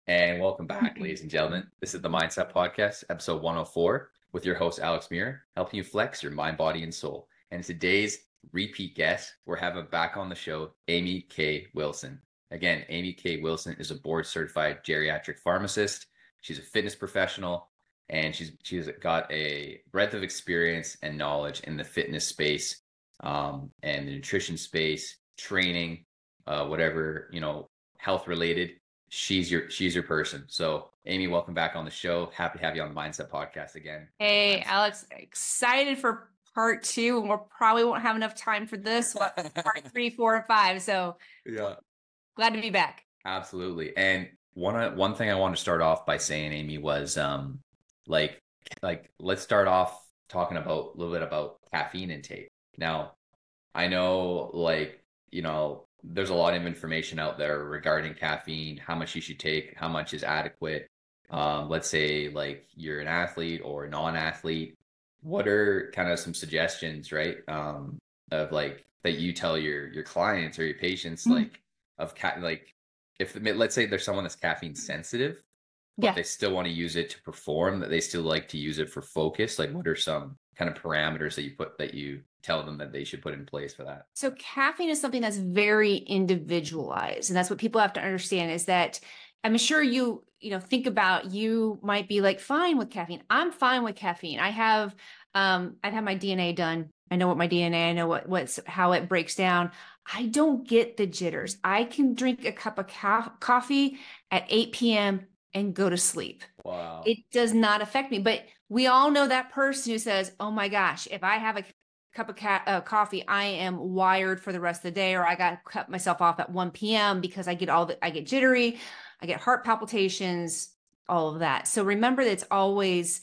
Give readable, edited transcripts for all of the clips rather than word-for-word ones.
And welcome back, ladies and gentlemen. This is the Mindset Podcast, episode 104, with your host, Alex Muir, helping you flex your mind, body, and soul. And today's repeat guest, we're having back on the show, Amy K. Wilson. Again, Amy K. Wilson is a board certified geriatric pharmacist. She's a fitness professional, and she's got a breadth of experience and knowledge in the fitness space, and the nutrition space, training, whatever, health related. She's your person. So Amy, welcome back on the show. Happy to have you on the Mindset Podcast again. Hey, Alex, excited for part two, and we probably won't have enough time for this part 3, 4, and 5. So Yeah, glad to be back. absolutely. And one thing I want to start off by saying, Amy, was like let's start off talking about a little bit about caffeine intake. Now, I know there's a lot of information out there regarding caffeine, how much you should take, how much is adequate. Let's say like you're an athlete or a non-athlete. What are kind of some suggestions, right? Of like that you tell your clients or your patients, like if let's say there's someone that's caffeine sensitive, but Yeah. they still want to use it to perform, that they still like to use it for focus. Like, what are some kind of parameters that you tell them that they should put in place for that? So caffeine is something that's very individualized, and that's what people have to understand is that I'm sure think about, you might be like fine with caffeine. I'm fine with caffeine. I've had my DNA done. I know what my DNA, I know what's how it breaks down. I don't get the jitters. I can drink a cup of coffee at 8 p.m. and go to sleep. Wow. It does not affect me. But we all know that person who says, oh my gosh, if I have a cup of coffee, I am wired for the rest of the day, or I got to cut myself off at 1 p.m. because I get jittery, I get heart palpitations, all of that. So remember that it's always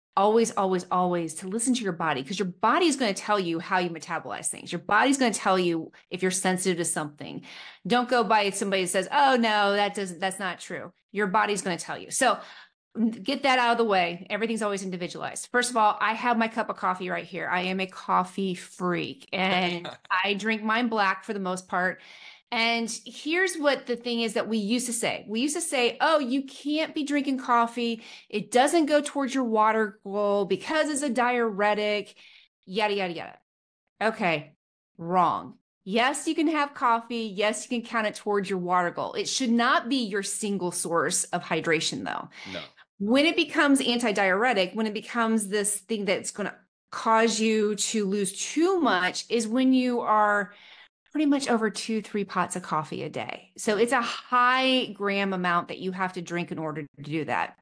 to listen to your body, because your body is going to tell you how you metabolize things. Your body's going to tell you if you're sensitive to something. Don't go by somebody that says, oh no, that's not true. Your body's going to tell you. So get that out of the way. Everything's always individualized. First of all, I have my cup of coffee right here. I am a coffee freak, and I drink mine black for the most part. And here's what the thing is that we used to say. We used to say, oh, you can't be drinking coffee. It doesn't go towards your water goal because it's a diuretic, yada, yada, yada. Okay, wrong. Yes, you can have coffee. Yes, you can count it towards your water goal. It should not be your single source of hydration, though. No. When it becomes antidiuretic, when it becomes this thing that's going to cause you to lose too much, is when you are pretty much over 2-3 pots of coffee a day. So it's a high gram amount that you have to drink in order to do that.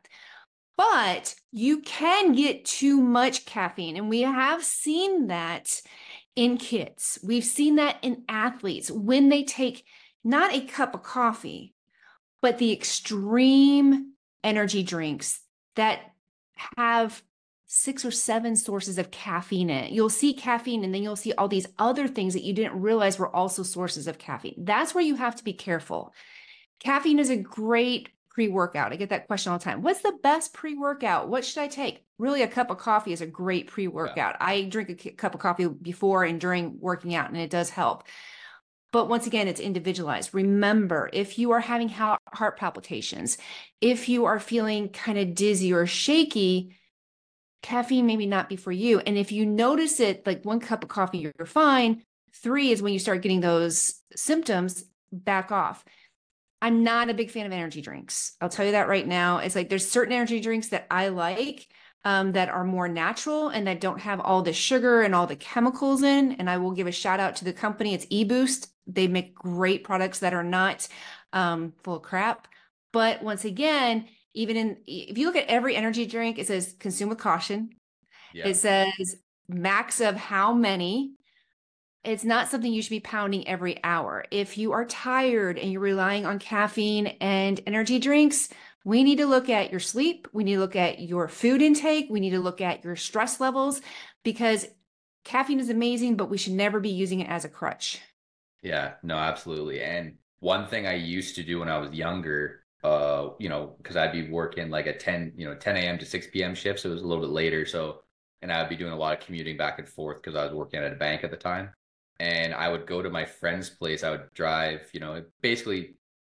But you can get too much caffeine. And we have seen that in kids. We've seen that in athletes when they take not a cup of coffee, but the extreme energy drinks that have 6 or 7 sources of caffeine in it. You'll see caffeine, and then you'll see all these other things that you didn't realize were also sources of caffeine. That's where you have to be careful. Caffeine is a great pre-workout. I get that question all the time. What's the best pre-workout? What should I take? Really, a cup of coffee is a great pre-workout. Yeah. I drink a cup of coffee before and during working out, and it does help. But once again, it's individualized. Remember, if you are having heart palpitations, if you are feeling kind of dizzy or shaky, caffeine maybe not be for you. And if you notice it, like 1 cup of coffee, you're fine. 3 is when you start getting those symptoms, back off. I'm not a big fan of energy drinks. I'll tell you that right now. It's like there's certain energy drinks that I like, that are more natural and that don't have all the sugar and all the chemicals in. And I will give a shout out to the company. It's eBoost. They make great products that are not full of crap. But once again, if you look at every energy drink, it says consume with caution. Yeah. It says max of how many. It's not something you should be pounding every hour. If you are tired and you're relying on caffeine and energy drinks, we need to look at your sleep. We need to look at your food intake. We need to look at your stress levels, because caffeine is amazing, but we should never be using it as a crutch. Yeah, no, absolutely. And one thing I used to do when I was younger, because I'd be working like a 10 a.m. to 6 p.m. shift. So it was a little bit later. And I'd be doing a lot of commuting back and forth because I was working at a bank at the time. And I would go to my friend's place. I would drive, basically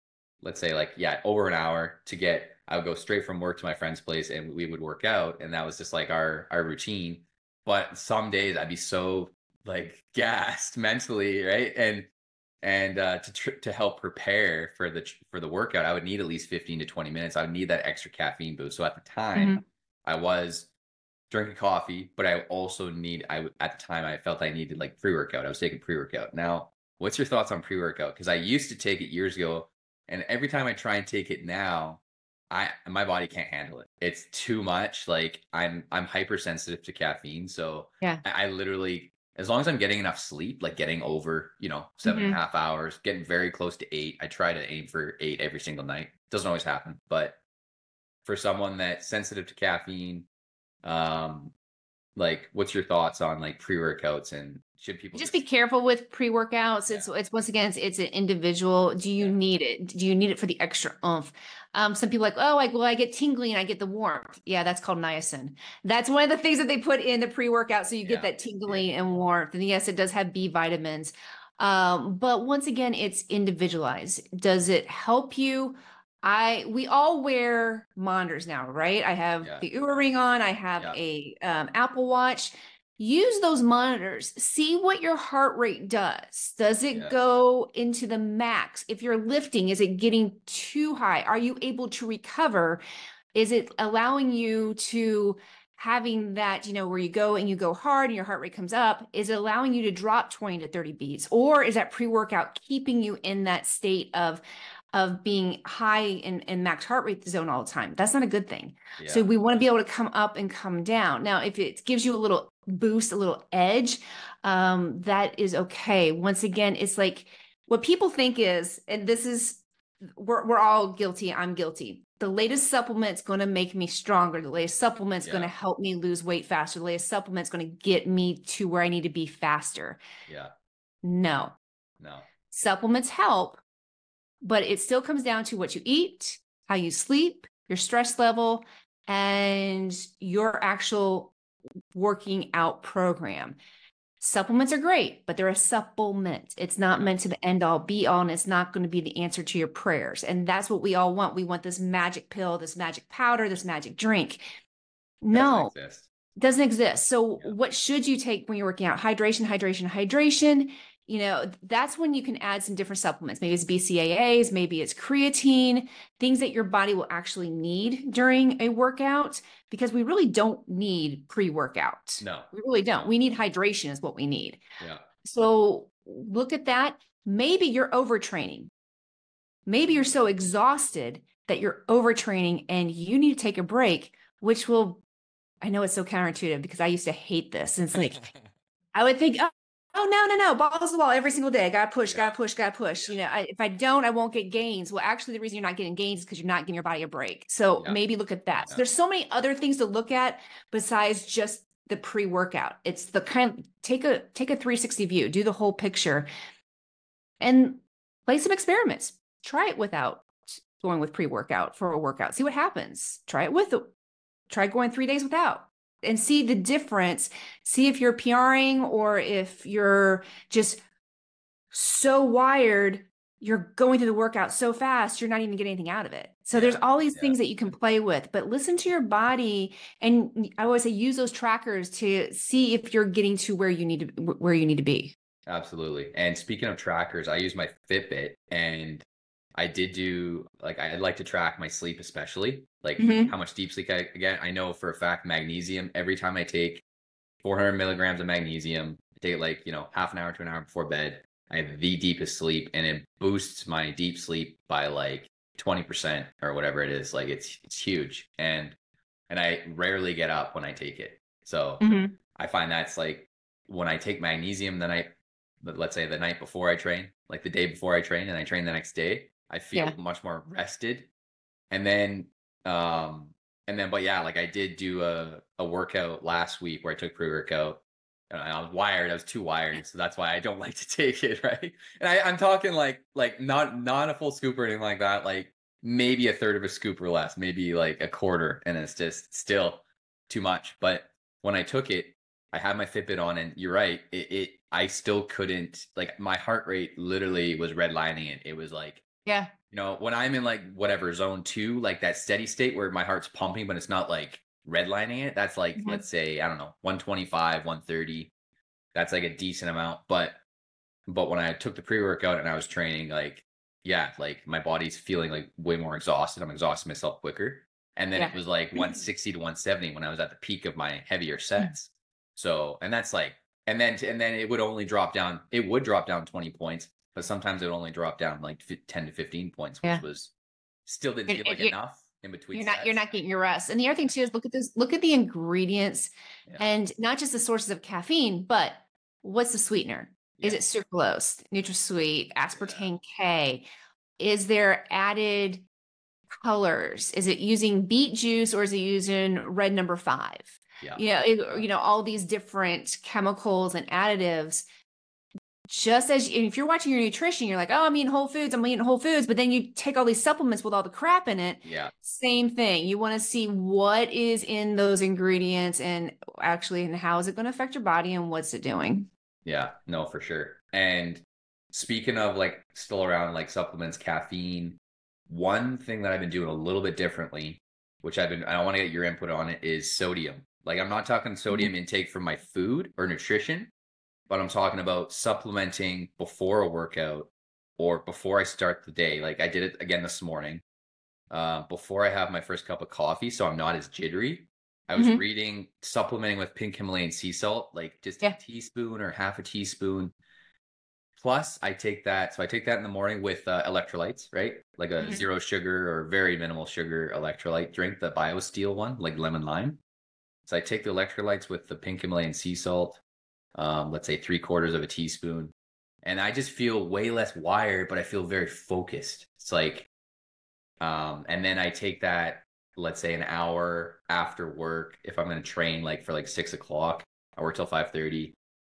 let's say like, yeah, over an hour to get, I would go straight from work to my friend's place and we would work out. And that was just like our routine. But some days I'd be so like gassed mentally, right? And to help prepare for the workout, I would need at least 15 to 20 minutes. I would need that extra caffeine boost. So at the time, Mhm. I was drinking coffee, but I also at the time I felt I needed like pre-workout. I was taking pre-workout. Now, what's your thoughts on pre-workout? Because I used to take it years ago, and every time I try and take it now, my body can't handle it. It's too much. Like I'm hypersensitive to caffeine, so Yeah. I literally, as long as I'm getting enough sleep, like getting over, 7.5 hours, getting very close to 8. I try to aim for 8 every single night. Doesn't always happen, but for someone that's sensitive to caffeine, um, like, what's your thoughts on like pre-workouts, and should people Just be careful with pre-workouts. yeah, It's once again, it's an individual. Do you yeah, need it? Do you need it for the extra oomph? Some people are like, oh, I get tingly and I get the warmth. Yeah, that's called niacin. That's one of the things that they put in the pre-workout, so you get yeah, that tingly and warmth. And yes, it does have B vitamins. But once again, it's individualized. Does it help you? We all wear monitors now, right? I have yeah, the Oura Ring on. I have yeah, a Apple Watch. Use those monitors. See what your heart rate does. Does it yeah, go into the max? If you're lifting, is it getting too high? Are you able to recover? Is it allowing you to having that, where you go and you go hard and your heart rate comes up? Is it allowing you to drop 20 to 30 beats? Or is that pre-workout keeping you in that state of being high in max heart rate zone all the time? That's not a good thing. So yeah, we want to be able to come up and come down. Now, if it gives you a little boost, a little edge, that is okay. Once again, it's like what people think is, and this is, we're all guilty. I'm guilty. The latest supplement's going to make me stronger. The latest supplement's going to yeah, help me lose weight faster. The latest supplement's going to get me to where I need to be faster. yeah. No, No, supplements help, but it still comes down to what you eat, how you sleep, your stress level, and your actual working out program. Supplements are great, but they're a supplement. It's not yeah, meant to the end all be all, and it's not going to be the answer to your prayers. And that's what we all want. We want this magic pill, this magic powder, this magic drink. doesn't No, exist. doesn't exist. So Yeah, what should you take when you're working out? Hydration, hydration, hydration. That's when you can add some different supplements. Maybe it's BCAAs, maybe it's creatine, things that your body will actually need during a workout, because we really don't need pre-workout. no, We really don't. no, We need hydration is what we need. yeah, So look at that. Maybe you're overtraining. Maybe you're so exhausted that you're overtraining and you need to take a break, which will, I know it's so counterintuitive because I used to hate this. And it's like, I would think, oh, no, balls to the wall every single day. Got to push, yeah, got to push, got to push. yeah, If I don't, I won't get gains. Well, actually, the reason you're not getting gains is because you're not giving your body a break. So yeah, maybe look at that. So yeah, there's so many other things to look at besides just the pre-workout. It's the take a 360 view, do the whole picture, and play some experiments. Try it without going with pre-workout for a workout. See what happens. Try going 3 days without and see the difference. See if you're PRing or if you're just so wired, you're going through the workout so fast, you're not even getting anything out of it. So there's yeah, all these yeah. things that you can play with, but listen to your body. And I always say, use those trackers to see if you're getting to where you need to be. Absolutely. And speaking of trackers, I use my Fitbit, and I did do like, I like to track my sleep, especially like Mhm. how much deep sleep I get. I know for a fact magnesium, every time I take 400 milligrams of magnesium, I take it like, half an hour to an hour before bed. I have the deepest sleep, and it boosts my deep sleep by like 20% or whatever it is. Like it's huge. And I rarely get up when I take it. So Mhm. I find that's like when I take magnesium the night, let's say the night before I train, like the day before I train and I train the next day, I feel Yeah. much more rested. And then, um, but yeah, like I did do a workout last week where I took pre-workout, and I was wired. I was too wired. So that's why I don't like to take it. Right. And I'm talking like not a full scoop or anything like that. Like maybe a third of a scoop or less, maybe like a quarter. And it's just still too much. But when I took it, I had my Fitbit on, and you're right. I still couldn't, like, my heart rate literally was redlining it. It was like Yeah. You know, when I'm in like whatever zone 2, like that steady state where my heart's pumping, but it's not like redlining it. That's like, Mhm. let's say, I don't know, 125, 130. That's like a decent amount. But when I took the pre-workout and I was training, like, yeah, like my body's feeling like way more exhausted. I'm exhausting myself quicker. And then Yeah. it was like 160 to 170 when I was at the peak of my heavier sets. So, and that's like, and then it would only drop down. It would drop down 20 points, but sometimes it would only drop down like 10 to 15 points, which Yeah. was still didn't You're, feel like you're, enough in between you're sets. not getting your rest. And the other thing too is look at the ingredients Yeah. and not just the sources of caffeine, but what's the sweetener? Is Yeah. it sucralose, NutraSweet, Yeah. aspartame K? Is there added colors? Is it using beet juice or is it using red number 5? Yeah. You know, all these different chemicals and additives. Just as if you're watching your nutrition, you're like, oh, I'm eating whole foods, but then you take all these supplements with all the crap in it. Yeah. Same thing. You want to see what is in those ingredients and actually, and how is it going to affect your body and what's it doing? Yeah, no, for sure. And speaking of like still around like supplements, caffeine, one thing that I've been doing a little bit differently, which I want to get your input on it, is sodium. Like I'm not talking sodium intake from my food or nutrition, but I'm talking about supplementing before a workout or before I start the day. Like I did it again this morning, before I have my first cup of coffee, so I'm not as jittery. I was Mm-hmm. reading supplementing with pink Himalayan sea salt, like just a Yeah. teaspoon or half a teaspoon. Plus, I take that. So I take that in the morning with electrolytes, right? Like a Mm-hmm. zero sugar or very minimal sugar electrolyte drink, the BioSteel one, like lemon lime. So I take the electrolytes with the pink Himalayan sea salt, let's say 3/4 of a teaspoon. And I just feel way less wired, but I feel very focused. It's like, and then I take that, let's say an hour after work, if I'm going to train like for like 6 o'clock, I work till 5:30.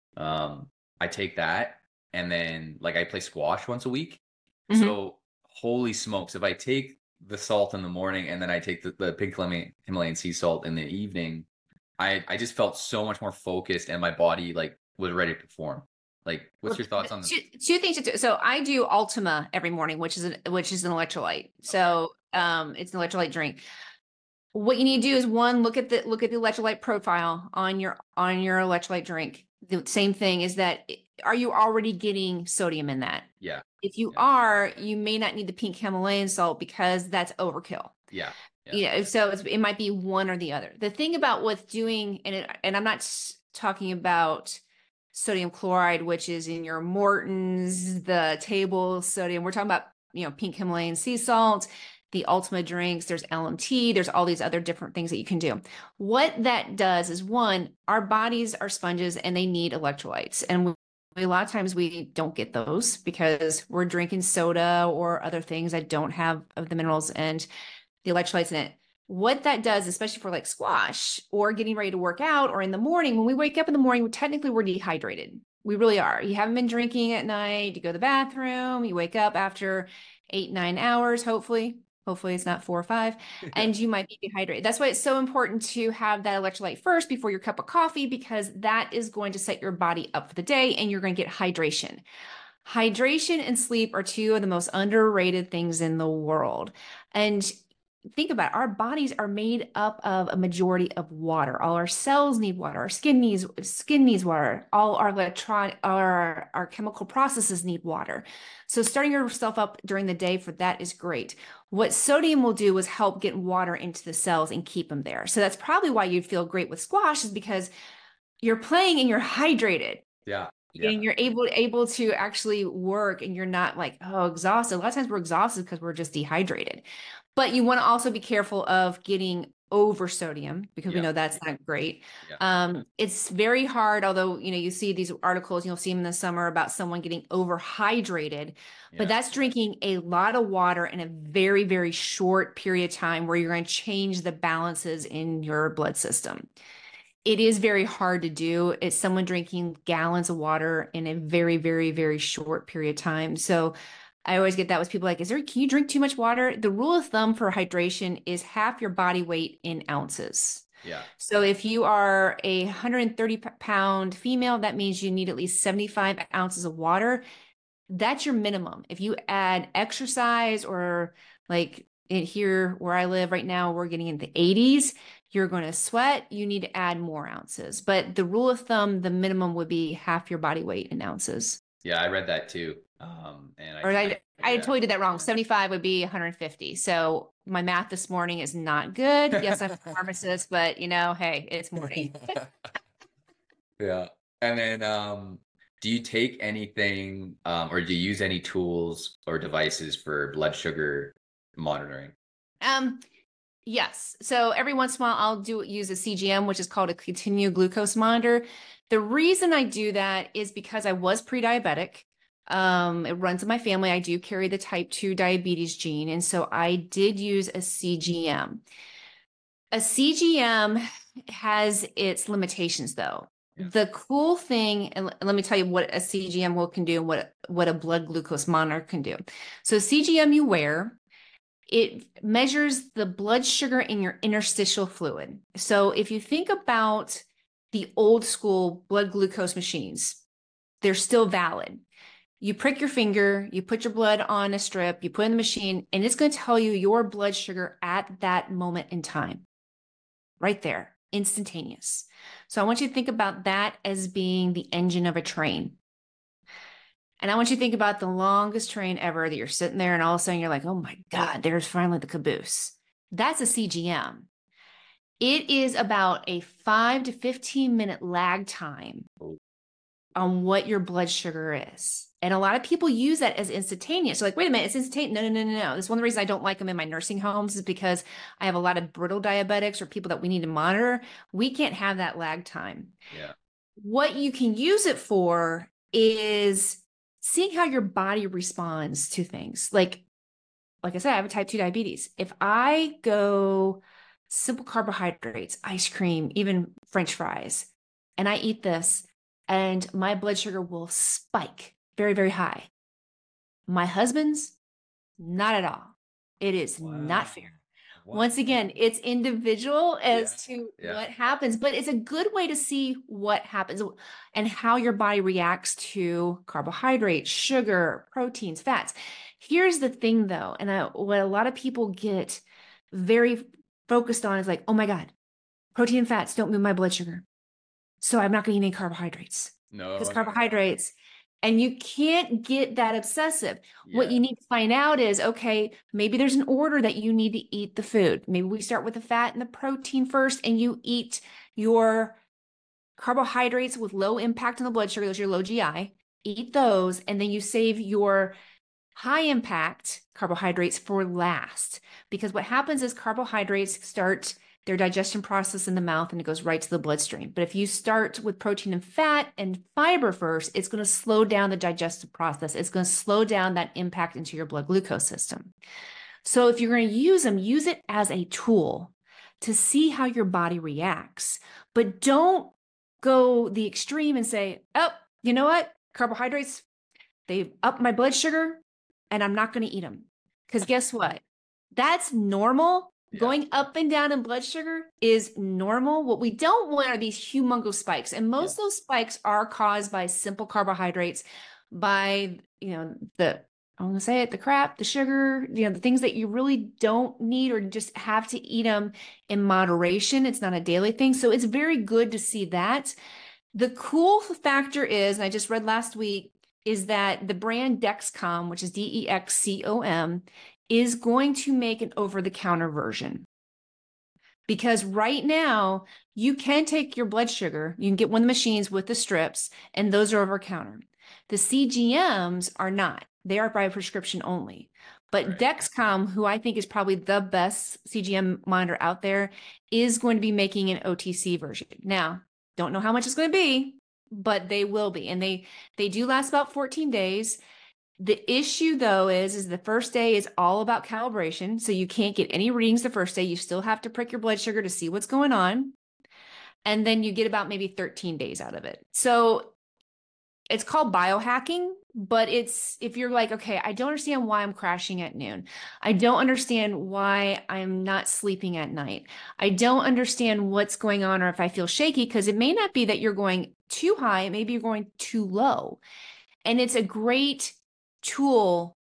I take that and then like I play squash once a week. Mm-hmm. So holy smokes, if I take the salt in the morning and then I take the pink Himalayan sea salt in the evening, I just felt so much more focused and my body like was ready to perform. Like, what's Well, your thoughts on the two things to do. So I do Ultima every morning, which is an electrolyte. okay. So it's an electrolyte drink. What you need to do is one, look at the electrolyte profile on your electrolyte drink. The same thing is that are you already getting sodium in that? Yeah. If you Yeah. are, you may not need the pink Himalayan salt because that's overkill. Yeah. Yeah. You know, so it might be one or the other. The thing about what's doing, and I'm not talking about sodium chloride, which is in your Morton's, the table sodium. We're talking about, you know, pink Himalayan sea salt, the Ultima drinks, there's LMT, there's all these other different things that you can do. What that does is one, our bodies are sponges and they need electrolytes. And a lot of times we don't get those because we're drinking soda or other things that don't have the minerals and the electrolytes in it. What that does, especially for like squash or getting ready to work out or in the morning, when we wake up in the morning, technically we're dehydrated. We really are. You haven't been drinking at night, you go to the bathroom, you wake up after 8, 9 hours, hopefully. Hopefully it's not 4 or 5, Yeah. and you might be dehydrated. That's why it's so important to have that electrolyte first before your cup of coffee, because that is going to set your body up for the day and you're going to get hydration. Hydration and sleep are two of the most underrated things in the world. And think about it, our bodies are made up of a majority of water. All our cells need water. Our skin needs water. All our our chemical processes need water. So starting yourself up during the day for that is great. What sodium will do is help get water into the cells and keep them there. So that's probably why you'd feel great with squash, is because you're playing and you're hydrated Yeah. and Yeah. you're able to actually work and you're not like, oh, exhausted. A lot of times we're exhausted because we're just dehydrated. But you want to also be careful of getting over sodium because we Yeah. know that's not great. Yeah. It's very hard, although, you know, you see these articles, you'll see them in the summer about someone getting overhydrated, but Yeah. that's drinking a lot of water in a very, very short period of time where you're going to change the balances in your blood system. It is very hard to do. It's someone drinking gallons of water in a very, very, very short period of time. So I always get that with people like, can you drink too much water? The rule of thumb for hydration is half your body weight in ounces. Yeah. So if you are a 130-pound female, that means you need at least 75 ounces of water. That's your minimum. If you add exercise or like here where I live right now, we're getting into the 80s, you're going to sweat, you need to add more ounces. But the rule of thumb, the minimum would be half your body weight in ounces. Yeah, I read that too. And Or I yeah. totally did that wrong. 75 would be 150. So my math this morning is not good. Yes, I'm a pharmacist, but hey, it's morning. Yeah. And then do you take anything or do you use any tools or devices for blood sugar monitoring? Yes. So every once in a while I'll use a CGM, which is called a continuous glucose monitor. The reason I do that is because I was pre-diabetic. It runs in my family. I do carry the type 2 diabetes gene. And so I did use a CGM. A CGM has its limitations though. Yeah. The cool thing, and let me tell you what a CGM can do and what a blood glucose monitor can do. So CGM you wear, it measures the blood sugar in your interstitial fluid. So if you think about the old school blood glucose machines, they're still valid. You prick your finger, you put your blood on a strip, you put it in the machine, and it's going to tell you your blood sugar at that moment in time. Right there, instantaneous. So I want you to think about that as being the engine of a train. And I want you to think about the longest train ever that you're sitting there and all of a sudden you're like, oh my God, there's finally the caboose. That's a CGM. It is about a 5 to 15 minute lag time on what your blood sugar is. And a lot of people use that as instantaneous. So like, wait a minute, it's instantaneous. No. That's one of the reasons I don't like them in my nursing homes is because I have a lot of brittle diabetics or people that we need to monitor. We can't have that lag time. Yeah. What you can use it for is seeing how your body responds to things. Like I said, I have a type 2 diabetes. If I go simple carbohydrates, ice cream, even French fries, and I eat this, and my blood sugar will spike very, very high. My husband's, not at all. It is not fair. Once again, it's individual as to what happens, but it's a good way to see what happens and how your body reacts to carbohydrates, sugar, proteins, fats. Here's the thing though, and what a lot of people get very focused on is like, oh my God, protein and fats don't move my blood sugar. So I'm not going to eat any carbohydrates. No. Because carbohydrates, and you can't get that obsessive. Yeah. What you need to find out is, okay, maybe there's an order that you need to eat the food. Maybe we start with the fat and the protein first, and you eat your carbohydrates with low impact on the blood sugar, those are your low GI, eat those, and then you save your high impact carbohydrates for last. Because what happens is carbohydrates start their digestion process in the mouth and it goes right to the bloodstream. But if you start with protein and fat and fiber first, it's going to slow down the digestive process. It's going to slow down that impact into your blood glucose system. So if you're going to use them, use it as a tool to see how your body reacts. But don't go the extreme and say, oh, you know what? Carbohydrates, they up my blood sugar and I'm not going to eat them. Because guess what? That's normal. Yeah. Going up and down in blood sugar is normal. What we don't want are these humongous spikes. And most of those spikes are caused by simple carbohydrates, by, I'm going to say it, the crap, the sugar, the things that you really don't need or just have to eat them in moderation. It's not a daily thing. So it's very good to see that. The cool factor is, and I just read last week, is that the brand Dexcom, which is Dexcom, is going to make an over-the-counter version. Because right now, you can take your blood sugar, you can get one of the machines with the strips, and those are over-counter. The CGMs are not. They are by prescription only. But right. Dexcom, who I think is probably the best CGM monitor out there, is going to be making an OTC version. Now, don't know how much it's going to be, but they will be. And they do last about 14 days. The issue though is the first day is all about calibration. So you can't get any readings the first day. You still have to prick your blood sugar to see what's going on. And then you get about maybe 13 days out of it. So it's called biohacking, but if you're like, okay, I don't understand why I'm crashing at noon. I don't understand why I'm not sleeping at night. I don't understand what's going on or if I feel shaky, because it may not be that you're going too high. Maybe you're going too low. And it's a great tool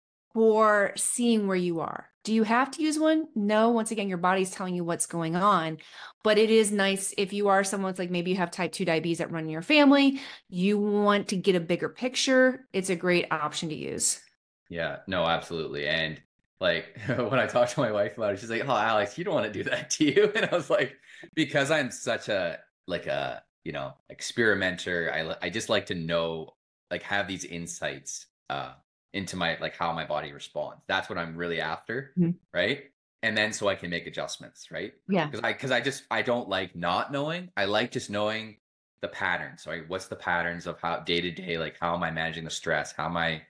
for seeing where you are. Do you have to use one? No. Once again, your body's telling you what's going on. But it is nice if you are someone that's like maybe you have type 2 diabetes that run in your family, you want to get a bigger picture. It's a great option to use. Yeah, no, absolutely. And like when I talked to my wife about it, she's like, "Oh, Alex, you don't want to do that, do you?" And I was like, because I'm such a like a, experimenter, I just like to know, like have these insights into my like how my body responds. That's what I'm really after, Mhm. right? And then so I can make adjustments, right? Yeah. Because I don't like not knowing. I like just knowing the patterns, right? What's the patterns of how day to day, like how am I managing the stress? How am I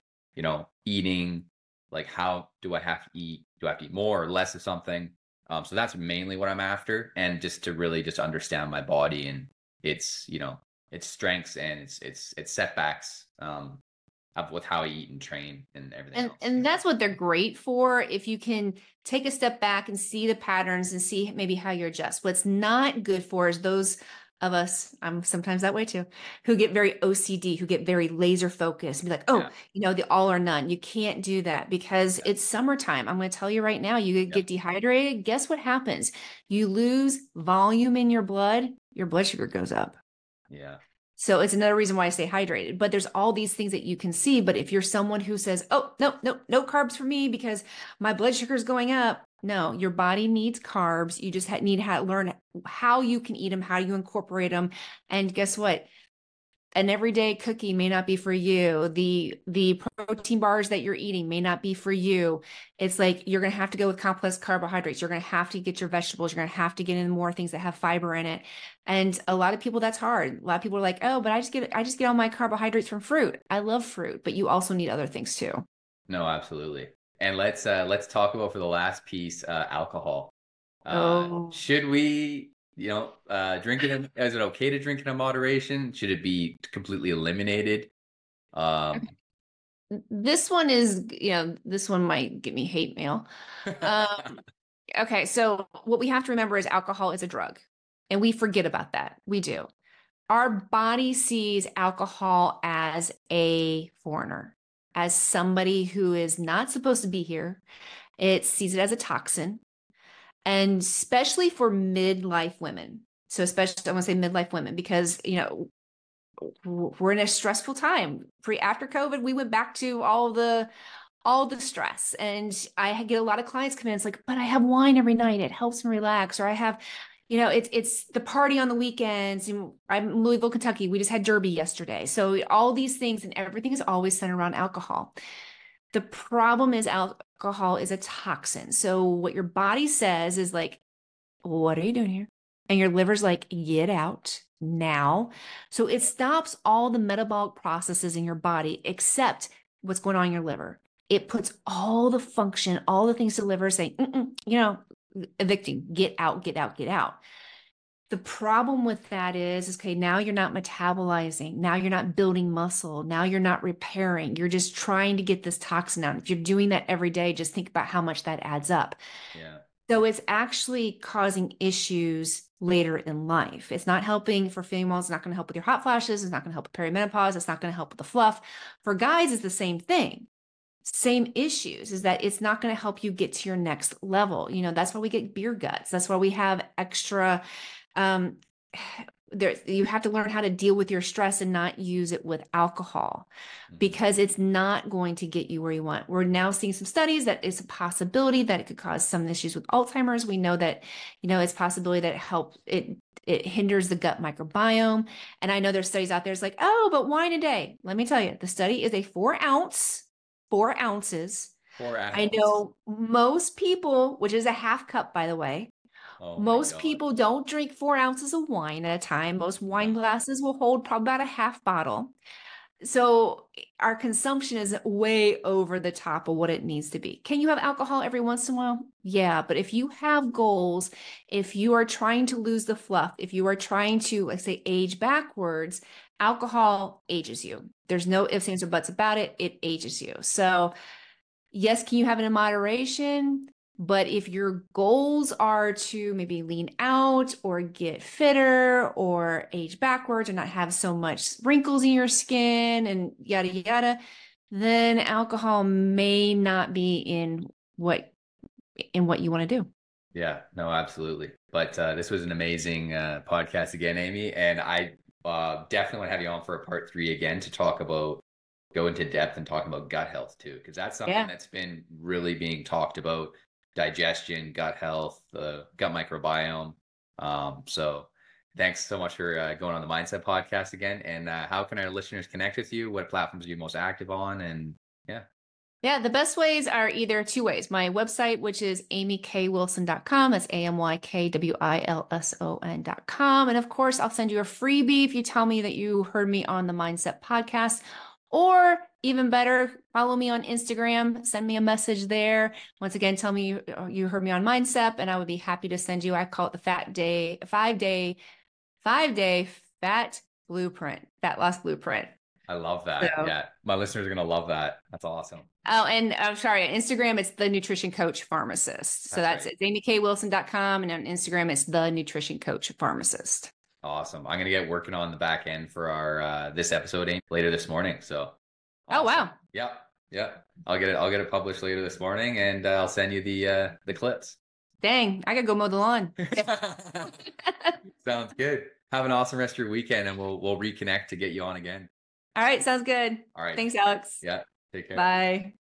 eating, like how do I have to eat? Do I have to eat more or less of something? So that's mainly what I'm after, and just to really just understand my body and its, its strengths and its setbacks, with how I eat and train and everything And else. and that's what they're great for. If you can take a step back and see the patterns and see maybe how you adjust. What's not good for is those of us, I'm sometimes that way too, who get very OCD, who get very laser focused, and be like, oh, Yeah, the all or none. You can't do that because yeah, it's summertime. I'm going to tell you right now, you yeah, get dehydrated. Guess what happens? You lose volume in your blood sugar goes up. yeah, So it's another reason why I stay hydrated. But there's all these things that you can see. But if you're someone who says, oh, no, no, no carbs for me because my blood sugar is going up. No, your body needs carbs. You just need to learn how you can eat them, how you incorporate them. And guess what? An everyday cookie may not be for you. The protein bars that you're eating may not be for you. It's like you're going to have to go with complex carbohydrates. You're going to have to get your vegetables. You're going to have to get in more things that have fiber in it. And a lot of people, that's hard. A lot of people are like, oh, but I just get all my carbohydrates from fruit. I love fruit, but you also need other things too. no, absolutely. And let's talk about, for the last piece, alcohol. Oh, Should we, drink it is it okay to drink it in moderation? Should it be completely eliminated? Um, this one is, this one might give me hate mail. Um, okay, so what we have to remember is alcohol is a drug, and we forget about that. We do. Our body sees alcohol as a foreigner, as somebody who is not supposed to be here. It sees it as a toxin, and especially for midlife women. So, especially, I want to say midlife women because, we're in a stressful time. After COVID, we went back to all the stress. And I get a lot of clients come in. It's like, but I have wine every night. It helps me relax. Or I have, it's the party on the weekends. And I'm in Louisville, Kentucky. We just had Derby yesterday. So all these things and everything is always centered around alcohol. The problem is alcohol is a toxin. So what your body says is like, what are you doing here? And your liver's like, get out now. So it stops all the metabolic processes in your body except what's going on in your liver. It puts all the function, all the things to the liver saying, evicting, get out, get out, get out. The problem with that is, okay, now you're not metabolizing. Now you're not building muscle. Now you're not repairing. You're just trying to get this toxin out. If you're doing that every day, just think about how much that adds up. yeah, So it's actually causing issues later in life. It's not helping for females. It's not going to help with your hot flashes. It's not going to help with perimenopause. It's not going to help with the fluff. For guys, it's the same thing. Same issues is that it's not going to help you get to your next level. That's why we get beer guts. That's why we have extra um, there you have to learn how to deal with your stress and not use it with alcohol mhm, because it's not going to get you where you want. We're now seeing some studies that it's a possibility that it could cause some issues with Alzheimer's. We know that, it's a possibility that it hinders the gut microbiome. And I know there's studies out there. It's like, oh, but wine a day. Let me tell you, the study is a 4 ounces. for I adults. know most people, which is a half cup, by the way, Oh my most God, people don't drink 4 ounces of wine at a time. Most wine no, glasses will hold probably about a half bottle. So our consumption is way over the top of what it needs to be. Can you have alcohol every once in a while? Yeah, but if you have goals, if you are trying to lose the fluff, if you are trying to, let's say, age backwards, alcohol ages you. There's no ifs, ands, or buts about it. It ages you. So yes, can you have it in moderation? But if your goals are to maybe lean out or get fitter or age backwards or not have so much wrinkles in your skin and yada, yada, then alcohol may not be what you want to do. Yeah, no, absolutely. But this was an amazing podcast again, Amy. And I definitely want to have you on for a part 3 again to talk about, go into depth and talk about gut health too, because that's something Yeah. that's been really being talked about, digestion, gut health, gut microbiome. So thanks so much for going on the Mindset Podcast again. And how can our listeners connect with you? What platforms are you most active on? And yeah. Yeah, the best ways are either two ways. My website, which is amykwilson.com. That's AMYKWILSON.com. And of course, I'll send you a freebie if you tell me that you heard me on the Mindset Podcast. Or even better, follow me on Instagram, send me a message there. Once again, tell me you heard me on Mindset, and I would be happy to send you, I call it the 5-day fat blueprint, fat loss blueprint. I love that. So, Yeah. My listeners are going to love that. That's awesome. oh, and I'm sorry, on Instagram, it's the Nutrition Coach Pharmacist. So that's right. it. AmyKWilson.com. And on Instagram, it's the Nutrition Coach Pharmacist. Awesome. I'm going to get working on the back end for our this episode later this morning. So Oh, wow. Yeah. Yeah. I'll get it published later this morning, and I'll send you the clips. Dang, I gotta go mow the lawn. Sounds good. Have an awesome rest of your weekend, and we'll reconnect to get you on again. All right, sounds good. All right. Thanks, Alex. Yeah. Take care. Bye.